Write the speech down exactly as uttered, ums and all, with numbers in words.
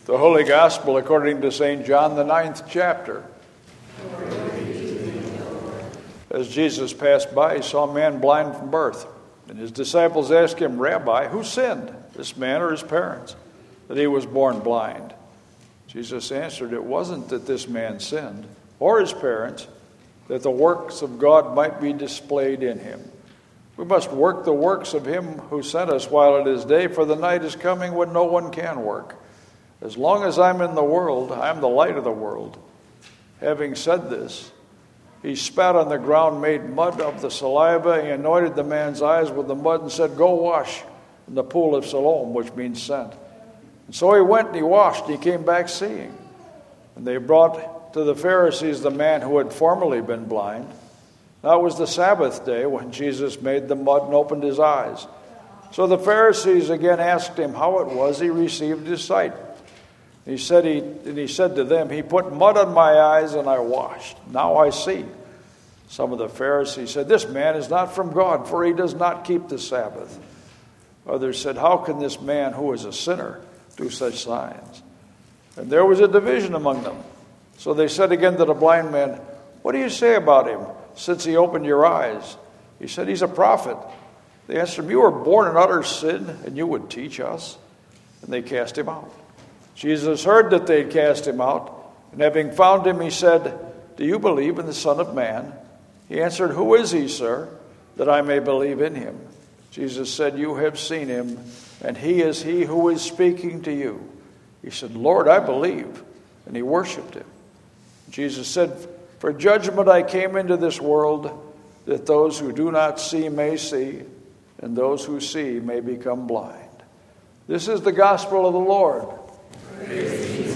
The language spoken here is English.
The Holy Gospel according to Saint John, the ninth chapter. As Jesus passed by, he saw a man blind from birth. And his disciples asked him, "Rabbi, who sinned, this man or his parents, that he was born blind?" Jesus answered, "It wasn't that this man sinned, or his parents, that the works of God might be displayed in him. We must work the works of him who sent us while it is day, for the night is coming when no one can work. As long as I'm in the world, I am the light of the world." Having said this, he spat on the ground, made mud of the saliva. He anointed the man's eyes with the mud and said, "Go wash in the pool of Siloam," which means sent. And so he went and he washed, and he came back seeing. And they brought to the Pharisees the man who had formerly been blind. Now it was the Sabbath day when Jesus made the mud and opened his eyes. So the Pharisees again asked him how it was he received his sight. He said, he, and he said to them, "He put mud on my eyes and I washed. Now I see." Some of the Pharisees said, "This man is not from God, for he does not keep the Sabbath." Others said, "How can this man who is a sinner do such signs?" And there was a division among them. So they said again to the blind man, "What do you say about him, since he opened your eyes?" He said, "He's a prophet." They answered him, "You were born in utter sin, and you would teach us?" And they cast him out. Jesus heard that they had cast him out, and having found him, he said, "Do you believe in the Son of Man?" He answered, "Who is he, sir, that I may believe in him?" Jesus said, "You have seen him, and he is he who is speaking to you." He said, "Lord, I believe," and he worshipped him. Jesus said, "For judgment I came into this world, that those who do not see may see, and those who see may become blind." This is the gospel of the Lord. Praise